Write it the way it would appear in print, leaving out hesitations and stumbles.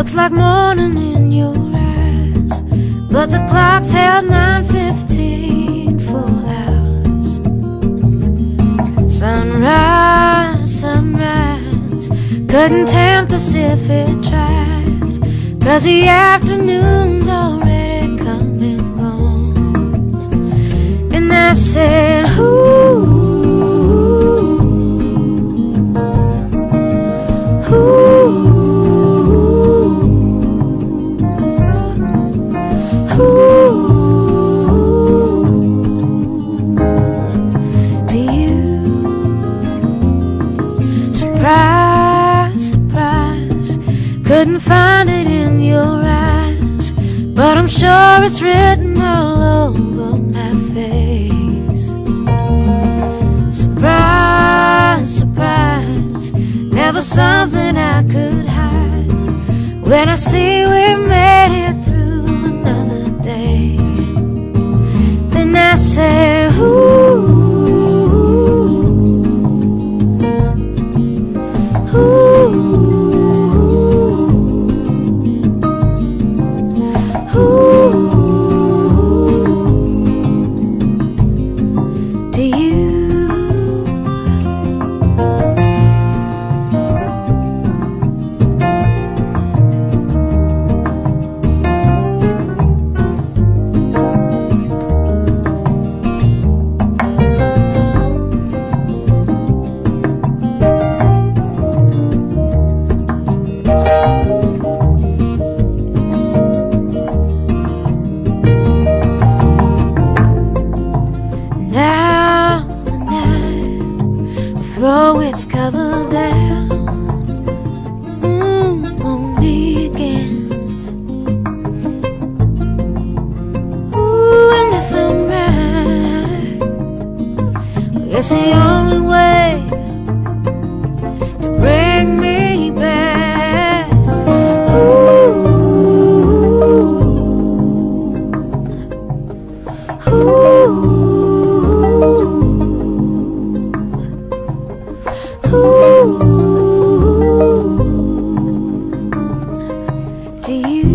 Looks like morning in your eyes, but the clock's held 9:15 full hours. Sunrise, sunrise, couldn't tempt us if it tried, 'cause the afternoon's already come and gone. And I said, ooh, couldn't find it in your eyes, but I'm sure it's written all over my face. Surprise, surprise, never something I could hide. When I see we made it through another day, then I say, ooh, throw its cover down on me again. Ooh, and if I'm right, well, it's the only way to bring me back. Ooh, ooh. Do you